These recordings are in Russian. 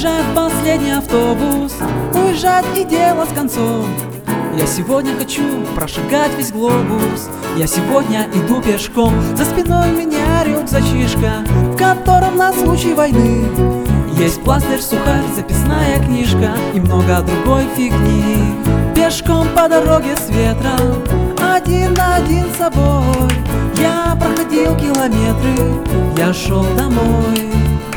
Уезжает последний автобус, уезжает и дело с концом. Я сегодня хочу прошагать весь глобус. Я сегодня иду пешком. За спиной у меня рюкзачишка, в котором на случай войны есть пластырь, сухарь, записная книжка и много другой фигни. Пешком по дороге с ветром, один на один с собой, я проходил километры, я шел домой.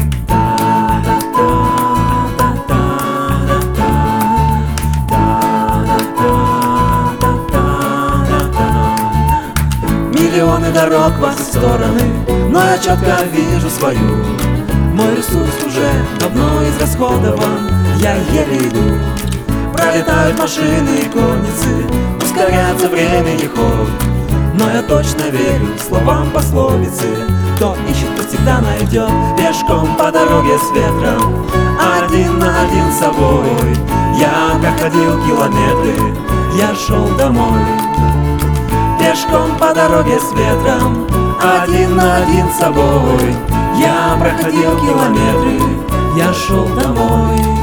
Миллионы дорог во все стороны, но я четко вижу свою. Мой ресурс уже давно израсходован, я еле иду. Пролетают машины и конницы, ускоряется времени ход. Но я точно верю словам пословицы: кто ищет, тот всегда найдет. Пешком по дороге с ветром, один на один с собой, я проходил километры, я шел домой. Пешком по дороге с ветром, один на один с собой, я проходил километры, я шел домой.